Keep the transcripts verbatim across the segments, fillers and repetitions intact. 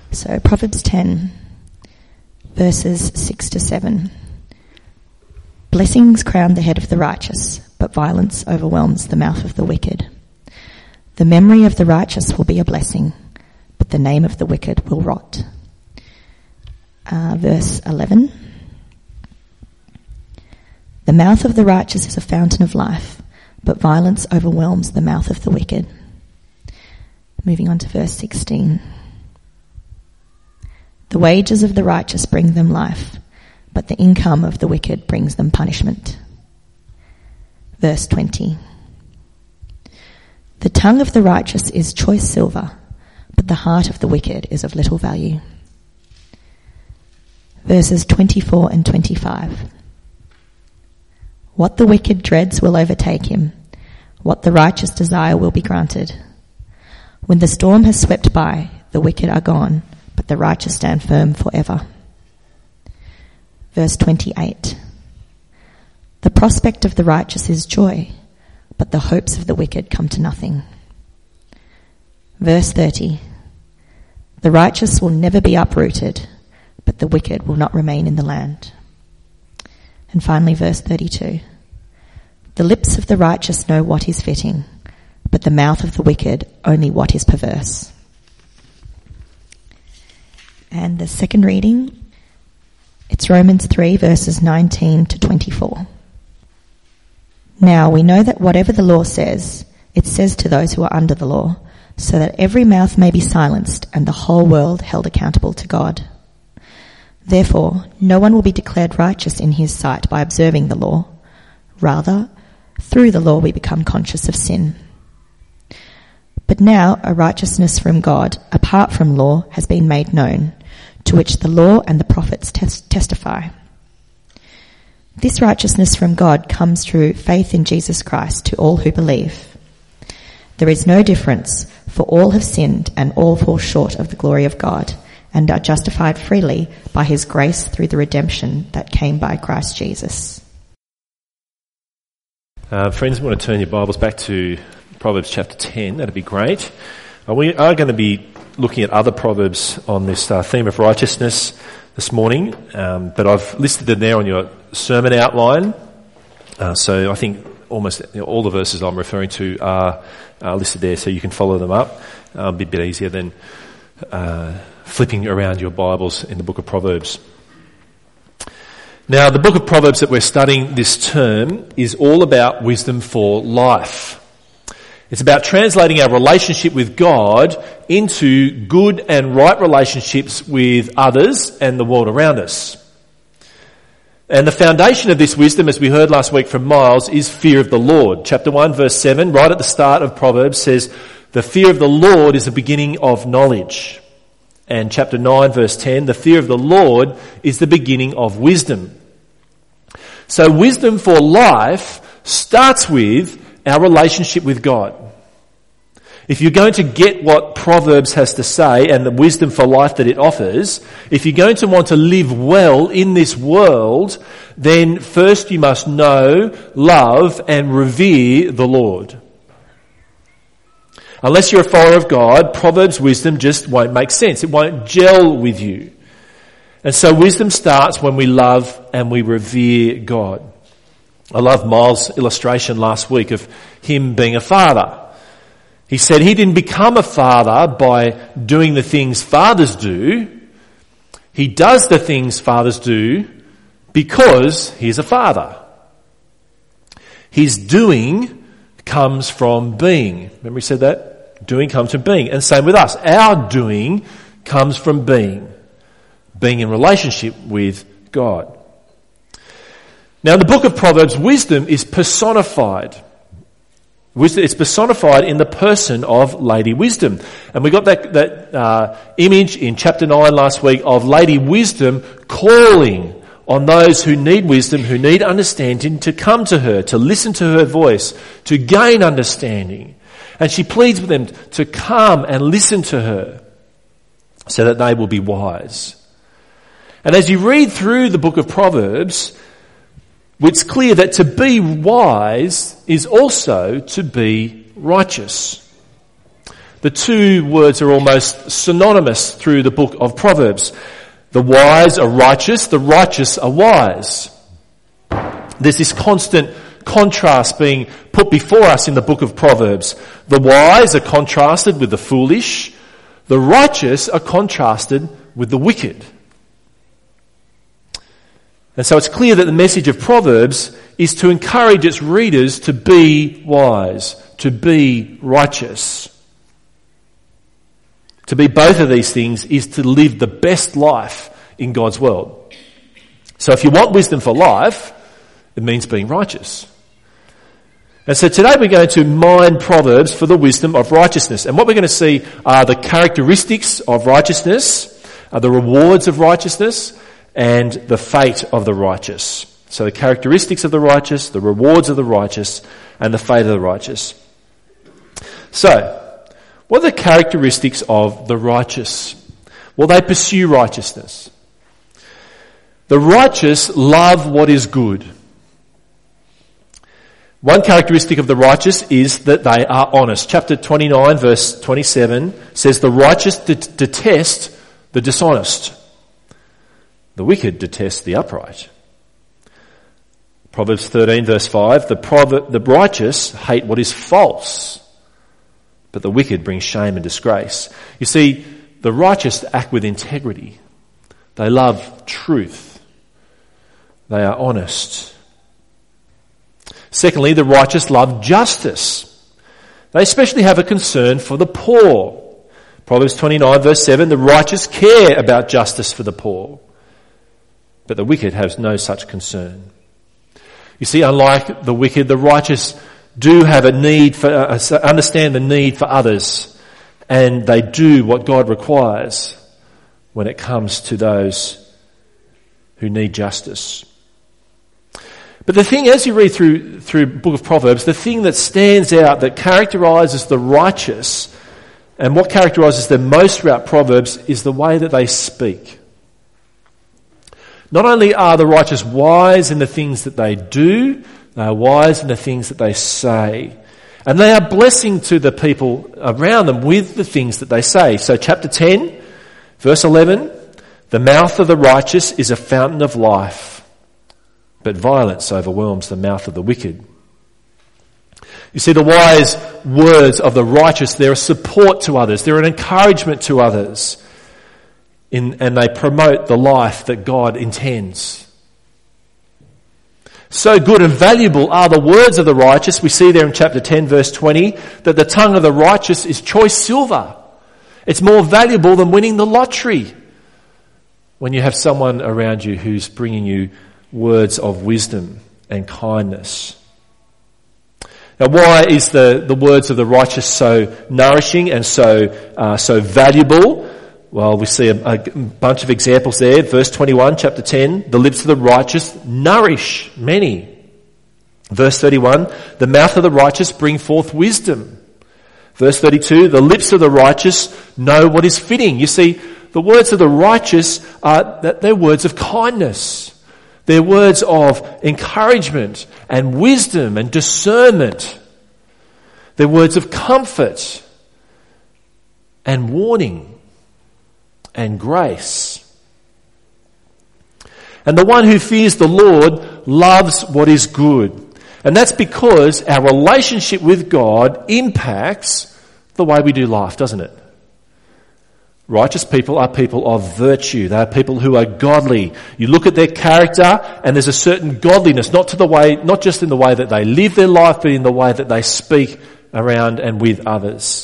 So Proverbs ten, verses six to seven. Blessings crown the head of the righteous, but violence overwhelms the mouth of the wicked. The memory of the righteous will be a blessing, but the name of the wicked will rot. Uh, verse eleven. The mouth of the righteous is a fountain of life, but violence overwhelms the mouth of the wicked. Moving on to verse sixteen. The wages of the righteous bring them life, but the income of the wicked brings them punishment. Verse twenty. The tongue of the righteous is choice silver, but the heart of the wicked is of little value. Verses twenty-four and twenty-five. What the wicked dreads will overtake him. What the righteous desire will be granted. When the storm has swept by, the wicked are gone, but the righteous stand firm forever. Verse twenty-eight. The prospect of the righteous is joy, but the hopes of the wicked come to nothing. Verse thirty. The righteous will never be uprooted, but the wicked will not remain in the land. And finally, verse thirty-two. The lips of the righteous know what is fitting, but the mouth of the wicked only what is perverse. And the second reading, it's Romans three, verses nineteen to twenty-four. Now we know that whatever the law says, it says to those who are under the law, so that every mouth may be silenced and the whole world held accountable to God. Therefore, no one will be declared righteous in his sight by observing the law. Rather, through the law we become conscious of sin. But now a righteousness from God, apart from law, has been made known, to which the law and the prophets tes- testify. This righteousness from God comes through faith in Jesus Christ to all who believe. There is no difference, for all have sinned and all fall short of the glory of God, and are justified freely by his grace through the redemption that came by Christ Jesus. Uh, friends, I want to turn your Bibles back to Proverbs chapter ten. That'd be great. Uh, we are going to be looking at other Proverbs on this uh, theme of righteousness this morning, um, but I've listed them there on your sermon outline. Uh, so I think almost you know, all the verses I'm referring to are, are listed there, so you can follow them up. Uh, it'll be a bit easier than uh, flipping around your Bibles in the book of Proverbs. Now, the book of Proverbs that we're studying this term is all about wisdom for life. It's about translating our relationship with God into good and right relationships with others and the world around us. And the foundation of this wisdom, as we heard last week from Miles, is fear of the Lord. Chapter one, verse seven, right at the start of Proverbs, says, the fear of the Lord is the beginning of knowledge. And chapter nine, verse ten, the fear of the Lord is the beginning of wisdom. So wisdom for life starts with our relationship with God. If you're going to get what Proverbs has to say and the wisdom for life that it offers, if you're going to want to live well in this world, then first you must know, love, and revere the Lord. Unless you're a follower of God, Proverbs wisdom just won't make sense. It won't gel with you. And so wisdom starts when we love and we revere God. I love Miles' illustration last week of him being a father. He said he didn't become a father by doing the things fathers do. He does the things fathers do because he's a father. His doing comes from being. Remember he said that? Doing comes from being. And same with us. Our doing comes from being. Being in relationship with God. Now in the book of Proverbs, wisdom is personified. It's personified in the person of Lady Wisdom. And we got that, that uh, image in chapter nine last week of Lady Wisdom calling on those who need wisdom, who need understanding, to come to her, to listen to her voice, to gain understanding. And she pleads with them to come and listen to her so that they will be wise. And as you read through the book of Proverbs, it's clear that to be wise is also to be righteous. The two words are almost synonymous through the book of Proverbs. The wise are righteous, the righteous are wise. There's this constant contrast being put before us in the book of Proverbs. The wise are contrasted with the foolish. The righteous are contrasted with the wicked. And so it's clear that the message of Proverbs is to encourage its readers to be wise, to be righteous. To be both of these things is to live the best life in God's world. So if you want wisdom for life, it means being righteous. And so today we're going to mine Proverbs for the wisdom of righteousness. And what we're going to see are the characteristics of righteousness, are the rewards of righteousness, and the fate of the righteous. So the characteristics of the righteous, the rewards of the righteous, and the fate of the righteous. So, what are the characteristics of the righteous? Well, they pursue righteousness. The righteous love what is good. One characteristic of the righteous is that they are honest. Chapter twenty-nine, verse twenty-seven says, the righteous de- detest the dishonest. The wicked detest the upright. Proverbs thirteen, verse five, the, proverb, the righteous hate what is false, but the wicked bring shame and disgrace. You see, the righteous act with integrity. They love truth. They are honest. Secondly, the righteous love justice. They especially have a concern for the poor. Proverbs twenty-nine, verse seven, the righteous care about justice for the poor, but the wicked has no such concern. You see, unlike the wicked, the righteous do have a need for, uh, understand the need for others, and they do what God requires when it comes to those who need justice. But the thing, as you read through through book of Proverbs, the thing that stands out, that characterises the righteous, and what characterises them most throughout Proverbs, is the way that they speak. Not only are the righteous wise in the things that they do, they are wise in the things that they say. And they are blessing to the people around them with the things that they say. So chapter ten, verse eleven, the mouth of the righteous is a fountain of life, but violence overwhelms the mouth of the wicked. You see, the wise words of the righteous, they're a support to others, they're an encouragement to others. In, and they promote the life that God intends. So good and valuable are the words of the righteous. We see there in chapter ten, verse twenty, that the tongue of the righteous is choice silver. It's more valuable than winning the lottery when you have someone around you who's bringing you words of wisdom and kindness. Now, why is the, the words of the righteous so nourishing and so uh, so valuable? Well, we see a, a bunch of examples there. Verse twenty-one, chapter ten, the lips of the righteous nourish many. Verse thirty-one, the mouth of the righteous bring forth wisdom. Verse thirty-two, the lips of the righteous know what is fitting. You see, the words of the righteous are that they're words of kindness. They're words of encouragement and wisdom and discernment. They're words of comfort and warning and grace. And the one who fears the Lord loves what is good. And that's because our relationship with God impacts the way we do life, doesn't it? Righteous people are people of virtue. They are people who are godly. You look at their character and there's a certain godliness, not to the way, not just in the way that they live their life, but in the way that they speak around and with others.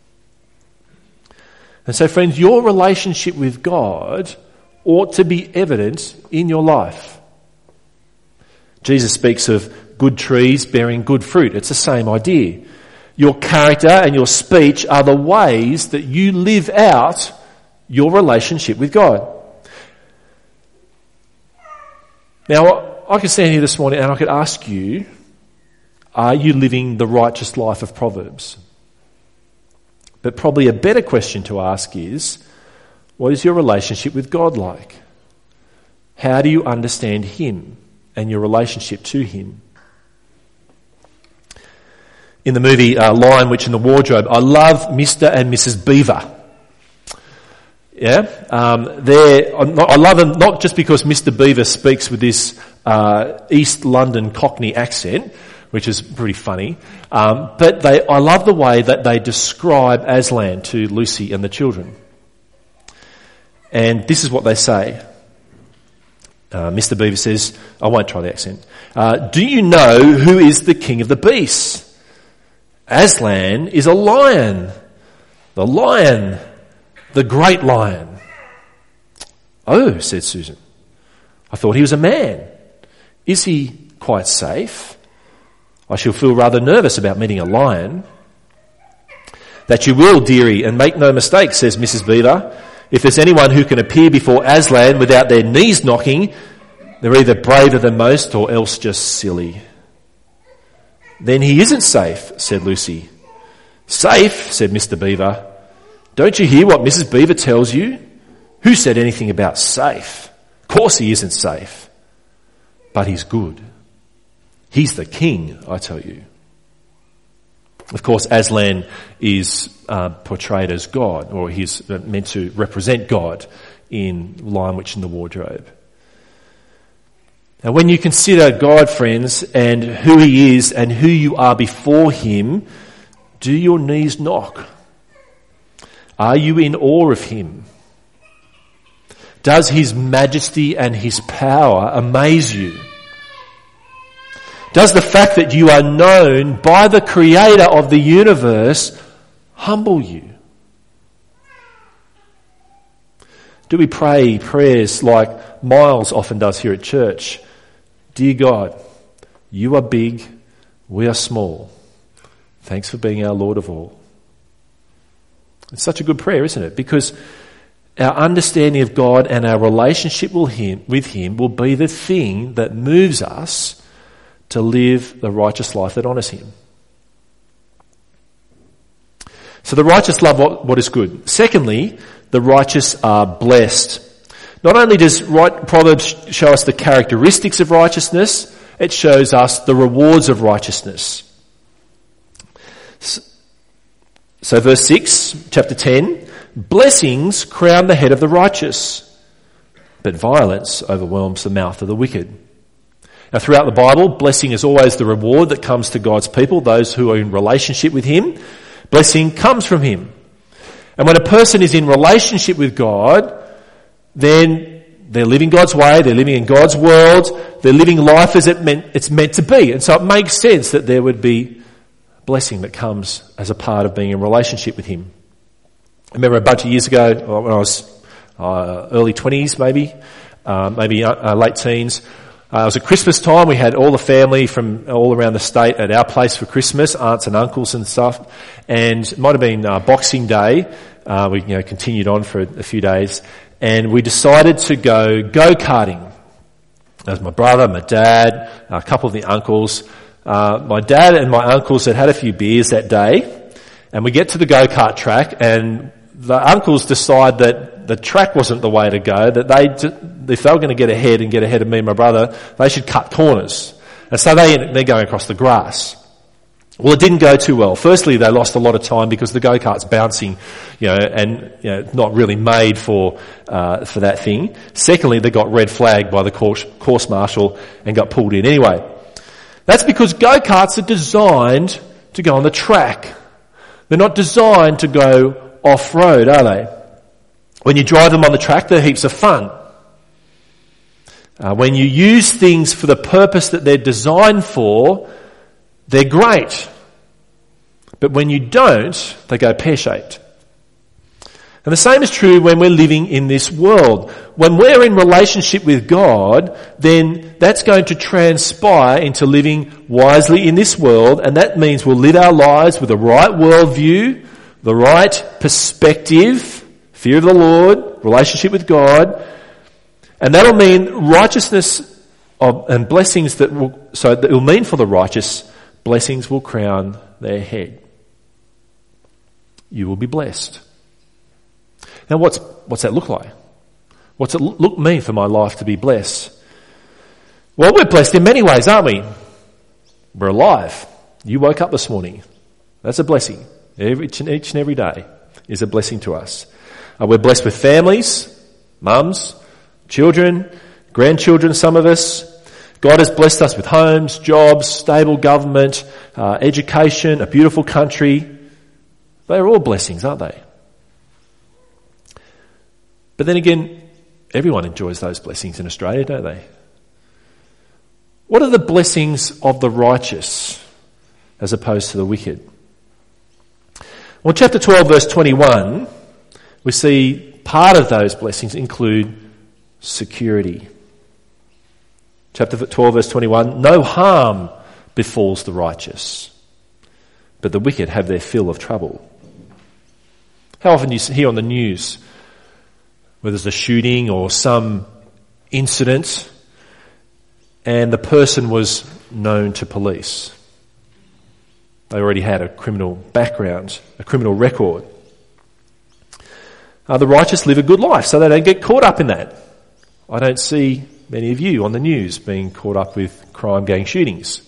And so, friends, your relationship with God ought to be evident in your life. Jesus speaks of good trees bearing good fruit. It's the same idea. Your character and your speech are the ways that you live out your relationship with God. Now, I could stand here this morning and I could ask you, are you living the righteous life of Proverbs? But probably a better question to ask is, what is your relationship with God like? How do you understand Him and your relationship to Him? in the movie uh, Lion, Witch and the Wardrobe, I love Mister and Missus Beaver. Yeah, um, they're, I love them not just because Mister Beaver speaks with this uh, East London Cockney accent, which is pretty funny, um, but they, I love the way that they describe Aslan to Lucy and the children. And this is what they say. Uh, Mister Beaver says, I won't try the accent. Uh, do you know who is the king of the beasts? Aslan is a lion. The lion. The great lion. Oh, said Susan. I thought he was a man. Is he quite safe? I shall feel rather nervous about meeting a lion. That you will, dearie, and make no mistake, says Missus Beaver. If there's anyone who can appear before Aslan without their knees knocking, they're either braver than most or else just silly. Then he isn't safe, said Lucy. Safe, said Mister Beaver. Don't you hear what Missus Beaver tells you? Who said anything about safe? Of course he isn't safe. But he's good. He's the king, I tell you. Of course, Aslan is uh, portrayed as God, or he's meant to represent God in Lion, Witch and the Wardrobe. Now when you consider God, friends, and who he is and who you are before him, do your knees knock? Are you in awe of him? Does his majesty and his power amaze you? Does the fact that you are known by the creator of the universe humble you? Do we pray prayers like Miles often does here at church? Dear God, you are big, we are small. Thanks for being our Lord of all. It's such a good prayer, isn't it? Because our understanding of God and our relationship with him, with him will be the thing that moves us to live the righteous life that honours him. So the righteous love what, what is good. Secondly, the righteous are blessed. Not only does right, Proverbs show us the characteristics of righteousness, it shows us the rewards of righteousness. So verse six, chapter ten, blessings crown the head of the righteous, but violence overwhelms the mouth of the wicked. Now throughout the Bible, blessing is always the reward that comes to God's people, those who are in relationship with him. Blessing comes from him. And when a person is in relationship with God, then they're living God's way, they're living in God's world, they're living life as it meant, it's meant to be. And so it makes sense that there would be blessing that comes as a part of being in relationship with him. I remember a bunch of years ago, when I was uh, early twenties maybe, uh, maybe uh, late teens, uh, it was at Christmas time. We had all the family from all around the state at our place for Christmas, aunts and uncles and stuff. And it might have been uh, Boxing Day. Uh, we you know continued on for a, a few days. And we decided to go go-karting. That was my brother, my dad, a couple of the uncles. Uh, my dad and my uncles had had a few beers that day. And we get to the go-kart track and the uncles decide that the track wasn't the way to go, that they, if they were going to get ahead and get ahead of me and my brother, they should cut corners. And so they, they're going across the grass. Well, it didn't go too well. Firstly, they lost a lot of time because the go-kart's bouncing, you know, and, you know, not really made for, uh, for that thing. Secondly, they got red flagged by the course, course marshal and got pulled in anyway. That's because go-karts are designed to go on the track. They're not designed to go off-road, are they? When you drive them on the track, they're heaps of fun. Uh, when you use things for the purpose that they're designed for, they're great. But when you don't, they go pear-shaped. And the same is true when we're living in this world. When we're in relationship with God, then that's going to transpire into living wisely in this world, and that means we'll live our lives with the right worldview, the right perspective, fear of the Lord, relationship with God, and that'll mean righteousness of, and blessings that will, so that will mean for the righteous, blessings will crown their head. You will be blessed. Now what's, what's that look like? What's it look mean for my life to be blessed? Well, we're blessed in many ways, aren't we? We're alive. You woke up this morning. That's a blessing. Every, each and every day is a blessing to us. Uh, we're blessed with families, mums, children, grandchildren, some of us. God has blessed us with homes, jobs, stable government, uh, education, a beautiful country. They're all blessings, aren't they? But then again, everyone enjoys those blessings in Australia, don't they? What are the blessings of the righteous as opposed to the wicked? Well, chapter twelve, verse twenty-one, we see part of those blessings include security. Chapter twelve, verse twenty-one, no harm befalls the righteous, but the wicked have their fill of trouble. How often do you hear on the news where there's a shooting or some incident and the person was known to police? They already had a criminal background, a criminal record. Uh, the righteous live a good life, so they don't get caught up in that. I don't see many of you on the news being caught up with crime gang shootings.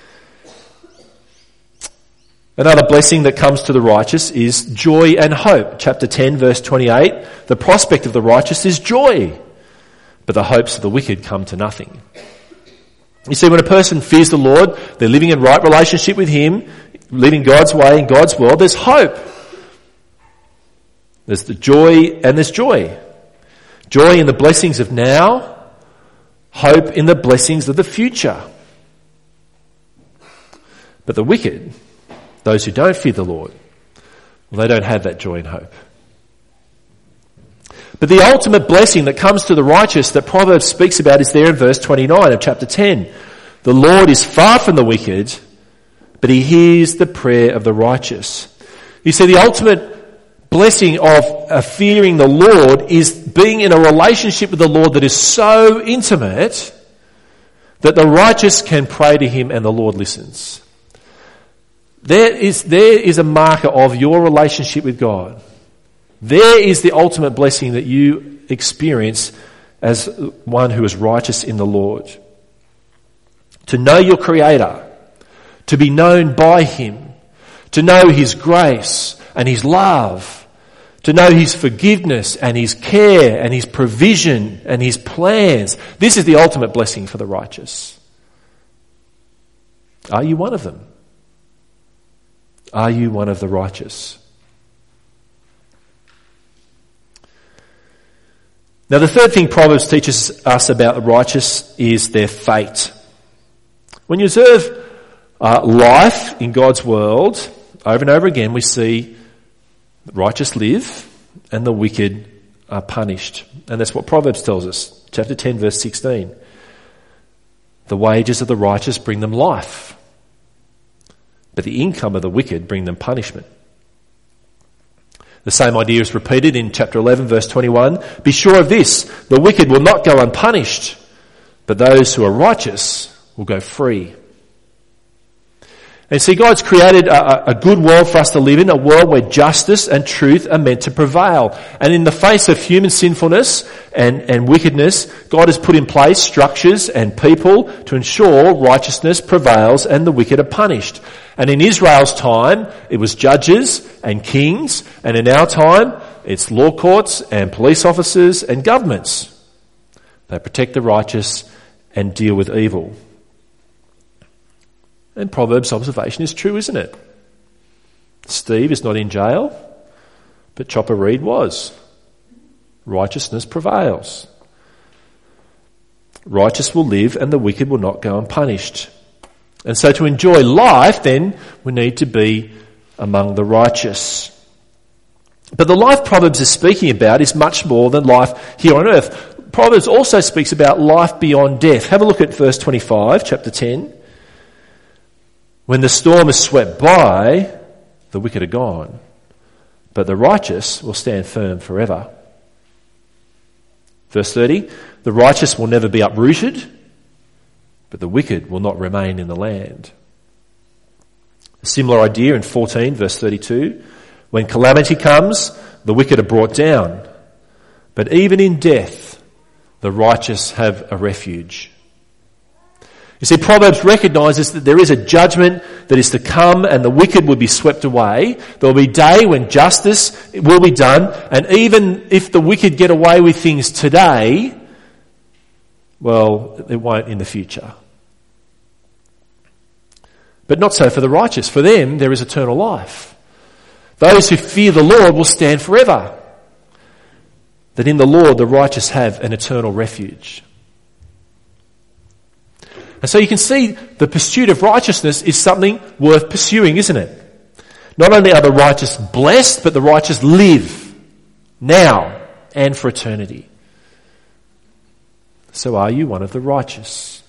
Another blessing that comes to the righteous is joy and hope. Chapter ten, verse twenty-eight, the prospect of the righteous is joy, but the hopes of the wicked come to nothing. You see, when a person fears the Lord, they're living in right relationship with Him, living God's way in God's world, there's hope. There's the joy and there's joy. Joy in the blessings of now, hope in the blessings of the future. But the wicked, those who don't fear the Lord, well, they don't have that joy and hope. But the ultimate blessing that comes to the righteous that Proverbs speaks about is there in verse twenty-nine of chapter ten. The Lord is far from the wicked, but He hears the prayer of the righteous. You see, the ultimate blessing of uh, fearing the Lord is being in a relationship with the Lord that is so intimate that the righteous can pray to Him and the Lord listens. There is, there is a marker of your relationship with God. There is the ultimate blessing that you experience as one who is righteous in the Lord. To know your Creator, to be known by Him, to know His grace and His love, to know His forgiveness and His care and His provision and His plans. This is the ultimate blessing for the righteous. Are you one of them? Are you one of the righteous? Now, the third thing Proverbs teaches us about the righteous is their fate. When you observe uh, life in God's world, over and over again we see the righteous live and the wicked are punished. And that's what Proverbs tells us. Chapter ten, verse sixteen. The wages of the righteous bring them life, but the income of the wicked bring them punishment. The same idea is repeated in chapter eleven, verse twenty-one. Be sure of this, the wicked will not go unpunished, but those who are righteous will go free. And see, God's created a, a good world for us to live in, a world where justice and truth are meant to prevail. And in the face of human sinfulness and, and wickedness, God has put in place structures and people to ensure righteousness prevails and the wicked are punished. And in Israel's time, it was judges and kings, and in our time, it's law courts and police officers and governments. They protect the righteous and deal with evil. And Proverbs' observation is true, isn't it? Steve is not in jail, but Chopper Read was. Righteousness prevails. Righteous will live and the wicked will not go unpunished. And so to enjoy life, then, we need to be among the righteous. But the life Proverbs is speaking about is much more than life here on earth. Proverbs also speaks about life beyond death. Have a look at verse twenty-five, chapter ten. When the storm is swept by, the wicked are gone, but the righteous will stand firm forever. Verse thirty, the righteous will never be uprooted, but the wicked will not remain in the land. A similar idea in fourteen, verse thirty-two, when calamity comes, the wicked are brought down, but even in death, the righteous have a refuge. You see, Proverbs recognises that there is a judgment that is to come and the wicked will be swept away. There will be a day when justice will be done, and even if the wicked get away with things today, well, it won't in the future. But not so for the righteous. For them, there is eternal life. Those who fear the Lord will stand forever. That in the Lord the righteous have an eternal refuge. And so you can see the pursuit of righteousness is something worth pursuing, isn't it? Not only are the righteous blessed, but the righteous live now and for eternity. So are you one of the righteous?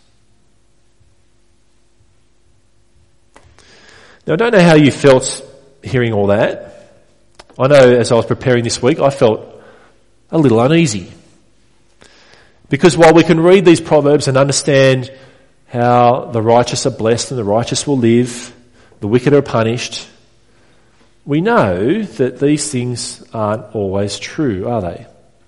Now I don't know how you felt hearing all that. I know as I was preparing this week, I felt a little uneasy. Because while we can read these proverbs and understand how the righteous are blessed and the righteous will live, the wicked are punished, we know that these things aren't always true, are they?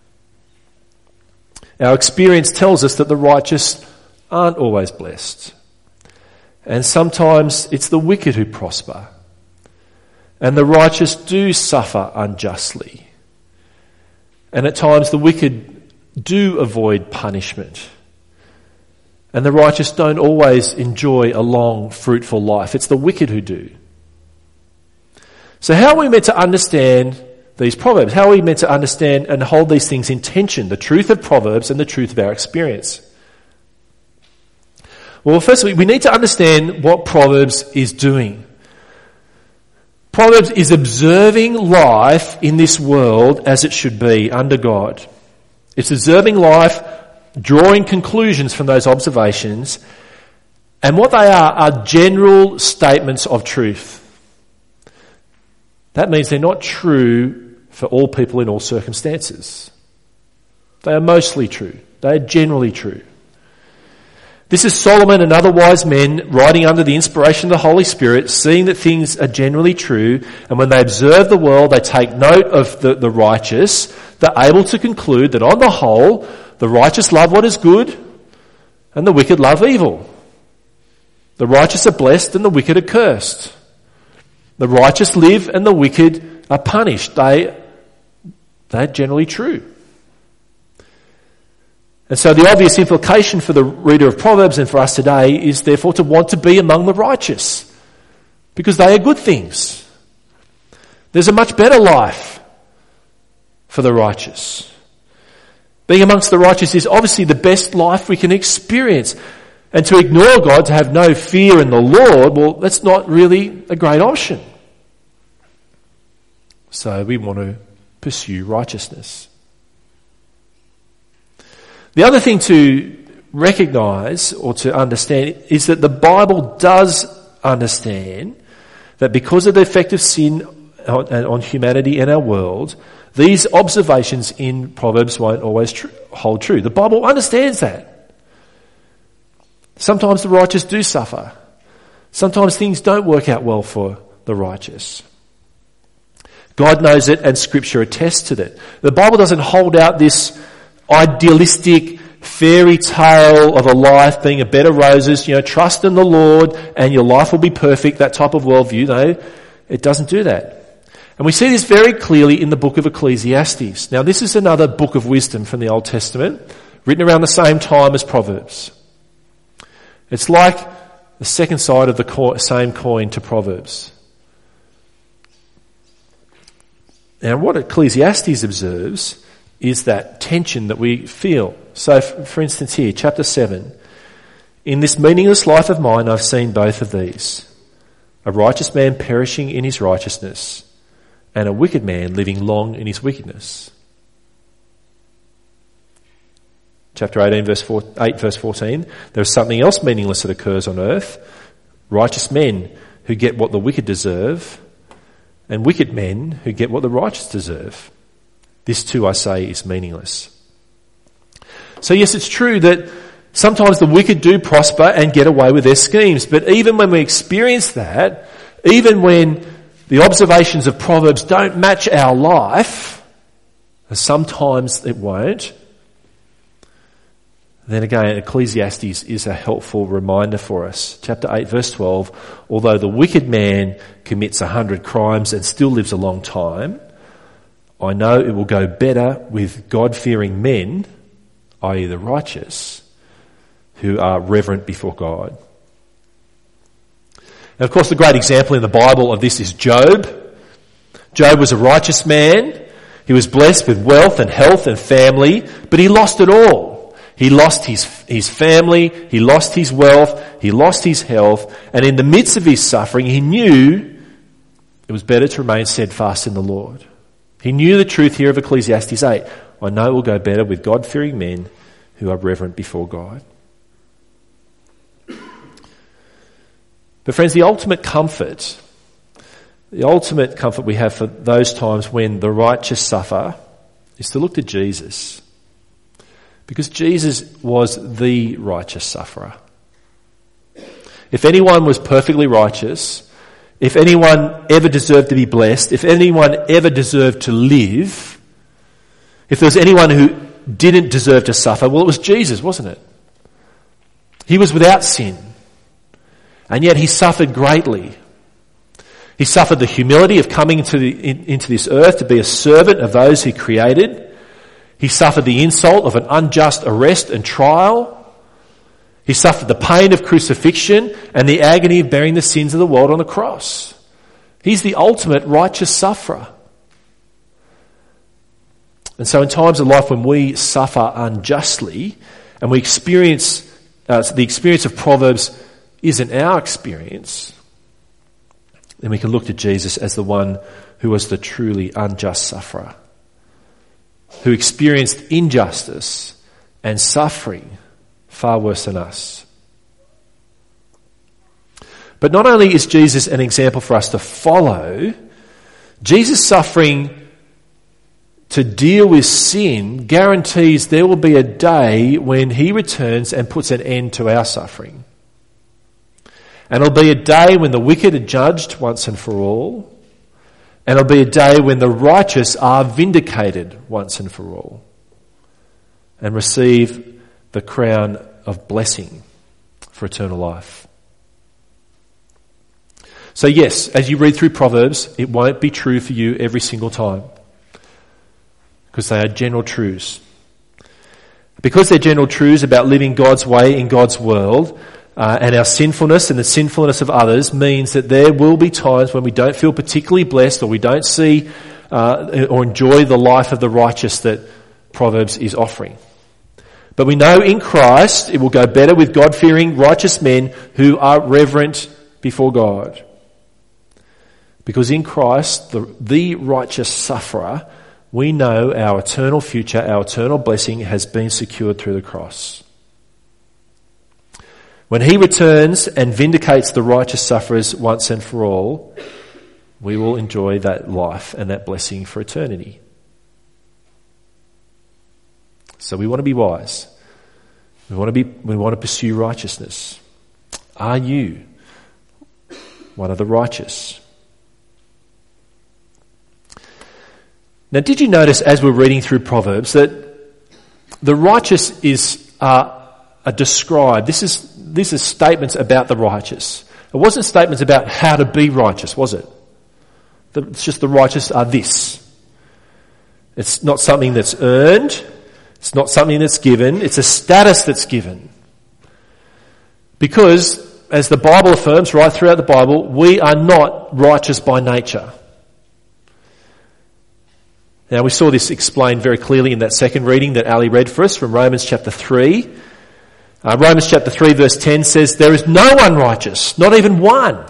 Our experience tells us that the righteous aren't always blessed. And sometimes it's the wicked who prosper. And the righteous do suffer unjustly. And at times the wicked do avoid punishment. And the righteous don't always enjoy a long, fruitful life. It's the wicked who do. So how are we meant to understand these proverbs? How are we meant to understand and hold these things in tension, the truth of proverbs and the truth of our experience? Well, firstly, we need to understand what Proverbs is doing. Proverbs is observing life in this world as it should be under God. It's observing life, drawing conclusions from those observations, and what they are are general statements of truth. That means they're not true for all people in all circumstances. They are mostly true. They are generally true. This is Solomon and other wise men writing under the inspiration of the Holy Spirit, seeing that things are generally true, and when they observe the world, they take note of the, the righteous. They're able to conclude that on the whole, the righteous love what is good, and the wicked love evil. The righteous are blessed, and the wicked are cursed. The righteous live, and the wicked are punished. They, they're generally true. And so the obvious implication for the reader of Proverbs and for us today is therefore to want to be among the righteous, because they are good things. There's a much better life for the righteous. Being amongst the righteous is obviously the best life we can experience. And to ignore God, to have no fear in the Lord, well, that's not really a great option. So we want to pursue righteousness. The other thing to recognise or to understand is that the Bible does understand that because of the effect of sin on, on humanity and our world, these observations in Proverbs won't always tr- hold true. The Bible understands that. Sometimes the righteous do suffer. Sometimes things don't work out well for the righteous. God knows it, and Scripture attests to that. The Bible doesn't hold out this idealistic fairy tale of a life being a bed of roses, you know, trust in the Lord and your life will be perfect, that type of worldview. No, it doesn't do that. And we see this very clearly in the book of Ecclesiastes. Now, this is another book of wisdom from the Old Testament, written around the same time as Proverbs. It's like the second side of the co- same coin to Proverbs. Now, what Ecclesiastes observes is that tension that we feel. So, for instance here, chapter seven. In this meaningless life of mine, I've seen both of these. A righteous man perishing in his righteousness, and a wicked man living long in his wickedness. Chapter eighteen, verse four, eight, verse fourteen. There is something else meaningless that occurs on earth. Righteous men who get what the wicked deserve, and wicked men who get what the righteous deserve. This too, I say, is meaningless. So yes, it's true that sometimes the wicked do prosper and get away with their schemes. But even when we experience that, even when the observations of Proverbs don't match our life, and sometimes it won't, Then again, Ecclesiastes is a helpful reminder for us. Chapter eight, verse twelve, although the wicked man commits a hundred crimes and still lives a long time, I know it will go better with God-fearing men, that is the righteous, who are reverent before God. And of course, the great example in the Bible of this is Job. Job was a righteous man. He was blessed with wealth and health and family, but he lost it all. He lost his, his family, he lost his wealth, he lost his health, and in the midst of his suffering, he knew it was better to remain steadfast in the Lord. He knew the truth here of Ecclesiastes eight. I know it will go better with God-fearing men who are reverent before God. But friends, the ultimate comfort, the ultimate comfort we have for those times when the righteous suffer is to look to Jesus. Because Jesus was the righteous sufferer. If anyone was perfectly righteous, if anyone ever deserved to be blessed, if anyone ever deserved to live, if there was anyone who didn't deserve to suffer, well, it was Jesus, wasn't it? He was without sin. And yet he suffered greatly. He suffered the humility of coming into, the, in, into this earth to be a servant of those he created. He suffered the insult of an unjust arrest and trial. He suffered the pain of crucifixion and the agony of bearing the sins of the world on the cross. He's the ultimate righteous sufferer. And so in times of life when we suffer unjustly and we experience, uh, the experience of Proverbs isn't our experience, then we can look to Jesus as the one who was the truly unjust sufferer, who experienced injustice and suffering far worse than us. But not only is Jesus an example for us to follow, Jesus' suffering to deal with sin guarantees there will be a day when he returns and puts an end to our suffering. And it'll be a day when the wicked are judged once and for all. And it'll be a day when the righteous are vindicated once and for all and receive the crown of blessing for eternal life. So yes, as you read through Proverbs, it won't be true for you every single time because they are general truths. Because they're general truths about living God's way in God's world, Uh, and our sinfulness and the sinfulness of others means that there will be times when we don't feel particularly blessed or we don't see uh, or enjoy the life of the righteous that Proverbs is offering. But we know in Christ it will go better with God-fearing righteous men who are reverent before God. Because in Christ, the, the righteous sufferer, we know our eternal future, our eternal blessing has been secured through the cross. When he returns and vindicates the righteous sufferers once and for all, we will enjoy that life and that blessing for eternity. So we want to be wise. We want to be, we want to pursue righteousness. Are you one of the righteous? Now, did you notice as we're reading through Proverbs that the righteous is uh, are described? This is This is statements about the righteous. It wasn't statements about how to be righteous, was it? It's just the righteous are this. It's not something that's earned. It's not something that's given. It's a status that's given. Because, as the Bible affirms right throughout the Bible, we are not righteous by nature. Now, we saw this explained very clearly in that second reading that Ali read for us from Romans chapter three. Uh, Romans chapter three verse ten says, there is no one righteous, not even one.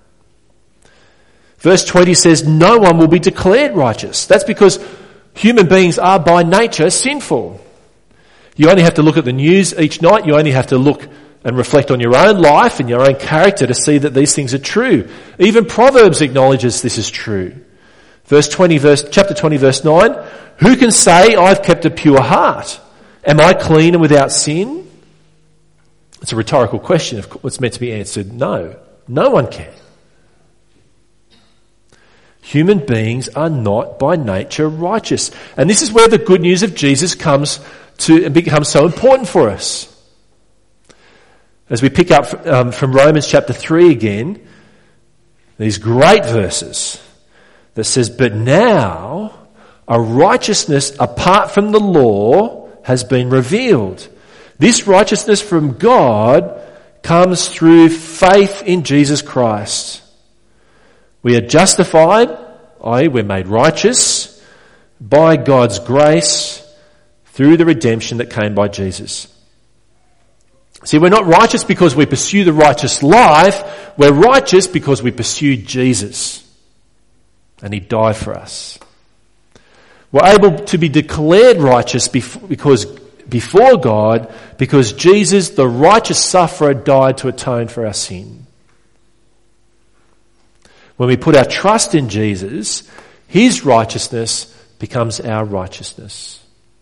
Verse twenty says, no one will be declared righteous. That's because human beings are by nature sinful. You only have to look at the news each night. You only have to look and reflect on your own life and your own character to see that these things are true. Even Proverbs acknowledges this is true. Verse twenty, verse, chapter twenty verse nine, who can say I've kept a pure heart? Am I clean and without sin? It's a rhetorical question. It's meant to be answered no. No one can. Human beings are not by nature righteous. And this is where the good news of Jesus comes to and becomes so important for us. As we pick up um, from Romans chapter three again, these great verses that says, "But now a righteousness apart from the law has been revealed. This righteousness from God comes through faith in Jesus Christ. We are justified, that is, we're made righteous by God's grace through the redemption that came by Jesus." See, we're not righteous because we pursue the righteous life. We're righteous because we pursue Jesus. And he died for us. We're able to be declared righteous because before God because Jesus, the righteous sufferer, died to atone for our sin. When we put our trust in Jesus, his righteousness becomes our righteousness.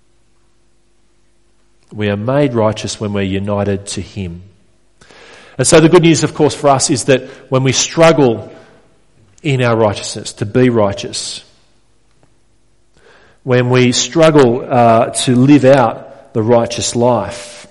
We are made righteous when we're united to him. And so the good news, of course, for us is that when we struggle in our righteousness, to be righteous, when we struggle uh, to live out the righteous life,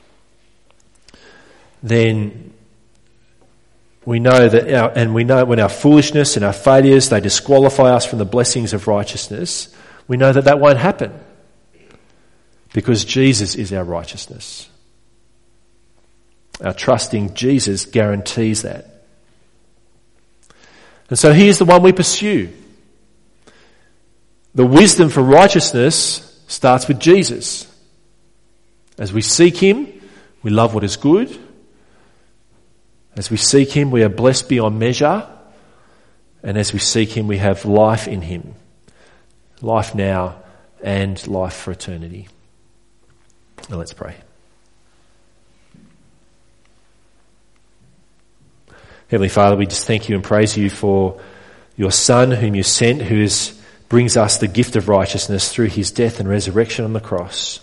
then we know that our, and we know when our foolishness and our failures, they disqualify us from the blessings of righteousness, we know that that won't happen because Jesus is our righteousness. Our trusting Jesus guarantees that. And so he is the one we pursue. The wisdom for righteousness starts with Jesus. As we seek him, we love what is good. As we seek him, we are blessed beyond measure. And as we seek him, we have life in him. Life now and life for eternity. Now let's pray. Heavenly Father, we just thank you and praise you for your Son whom you sent, who is, brings us the gift of righteousness through his death and resurrection on the cross.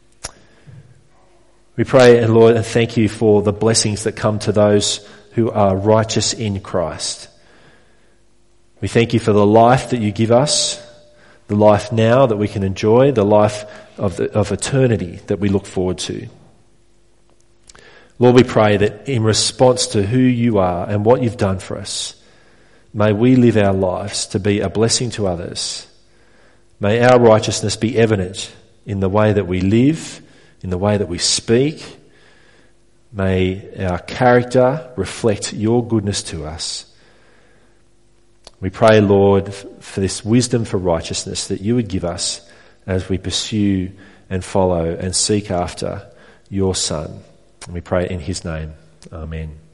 We pray, and Lord, and thank you for the blessings that come to those who are righteous in Christ. We thank you for the life that you give us, the life now that we can enjoy, the life of, the, of eternity that we look forward to. Lord, we pray that in response to who you are and what you've done for us, may we live our lives to be a blessing to others. May our righteousness be evident in the way that we live, in the way that we speak. May our character reflect your goodness to us. We pray, Lord, for this wisdom for righteousness that you would give us as we pursue and follow and seek after your Son. And we pray in his name. Amen.